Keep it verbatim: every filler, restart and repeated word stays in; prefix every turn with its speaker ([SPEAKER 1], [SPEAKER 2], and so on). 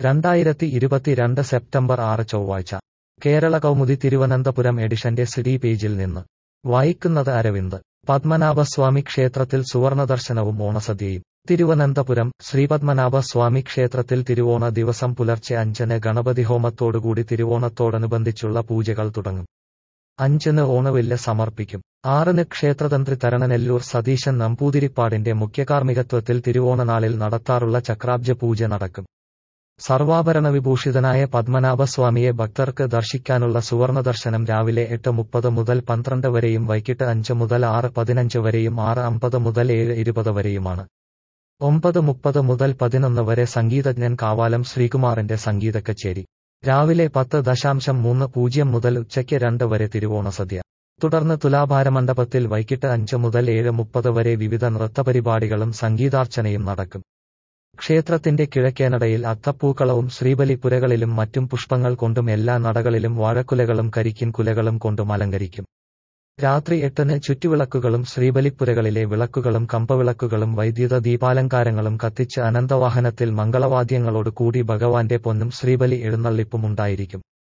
[SPEAKER 1] രണ്ടായിരത്തി ഇരുപത്തിരണ്ട് സെപ്റ്റംബർ ആറ് ചൊവ്വാഴ്ച കേരള കൗമുദി തിരുവനന്തപുരം എഡിഷന്റെ സിഡി പേജിൽ നിന്ന് വായിക്കുന്നത് അരവിന്ദ്. പത്മനാഭസ്വാമി ക്ഷേത്രത്തിൽ സുവർണദർശനവും ഓണസദ്യയും. തിരുവനന്തപുരം ശ്രീപത്മനാഭസ്വാമി ക്ഷേത്രത്തിൽ തിരുവോണ ദിവസം പുലർച്ചെ അഞ്ചിന് ഗണപതി ഹോമത്തോടുകൂടി തിരുവോണത്തോടനുബന്ധിച്ചുള്ള പൂജകൾ തുടങ്ങും. അഞ്ചിന് ഓണവില്ല് സമർപ്പിക്കും. ആറിന് ക്ഷേത്രതന്ത്രി തരണനെല്ലൂർ സതീശൻ നമ്പൂതിരിപ്പാടിന്റെ മുഖ്യകാർമ്മികത്വത്തിൽ തിരുവോണനാളിൽ നടത്താറുള്ള ചക്രാബ്ജ പൂജ നടക്കും. സർവാഭരണ വിഭൂഷിതനായ പത്മനാഭസ്വാമിയെ ഭക്തർക്ക് ദർശിക്കാനുള്ള സുവർണദർശനം രാവിലെ എട്ട് മുപ്പത് മുതൽ പന്ത്രണ്ട് വരെയും വൈകിട്ട് അഞ്ച് മുതൽ ആറ് പതിനഞ്ച് വരെയും ആറ് അമ്പത് മുതൽ ഏഴ് ഇരുപത് വരെയുമാണ്. ഒമ്പത് മുപ്പത് മുതൽ പതിനൊന്ന് വരെ സംഗീതജ്ഞൻ കാവാലം ശ്രീകുമാറിന്റെ സംഗീത കച്ചേരി. രാവിലെ പത്ത് ദശാംശം മൂന്ന് പൂജ്യം മുതൽ ഉച്ചയ്ക്ക് രണ്ട് വരെ തിരുവോണസദ്യ. തുടർന്ന് തുലാഭാരമണ്ഡപത്തിൽ വൈകിട്ട് അഞ്ച് മുതൽ ഏഴ് മുപ്പത് വരെ വിവിധ നൃത്തപരിപാടികളും സംഗീതാർച്ചനയും നടക്കും. ക്ഷേത്രത്തിന്റെ കിഴക്കേനടയിൽ അത്തപ്പൂക്കളവും ശ്രീബലിപ്പുരകളിലും മറ്റും പുഷ്പങ്ങൾ കൊണ്ടും എല്ലാ നടകളിലും വാഴക്കുലകളും കരിക്കിൻ കുലകളും കൊണ്ടും അലങ്കരിക്കും. രാത്രി എട്ടിന് ചുറ്റുവിളക്കുകളും ശ്രീബലിപ്പുരകളിലെ വിളക്കുകളും കമ്പവിളക്കുകളും വൈദ്യുത ദീപാലങ്കാരങ്ങളും കത്തിച്ച് അനന്തവാഹനത്തിൽ മംഗളവാദ്യങ്ങളോട് കൂടി ഭഗവാന്റെ പൊന്നും ശ്രീബലി എഴുന്നള്ളിപ്പും ഉണ്ടായിരിക്കും.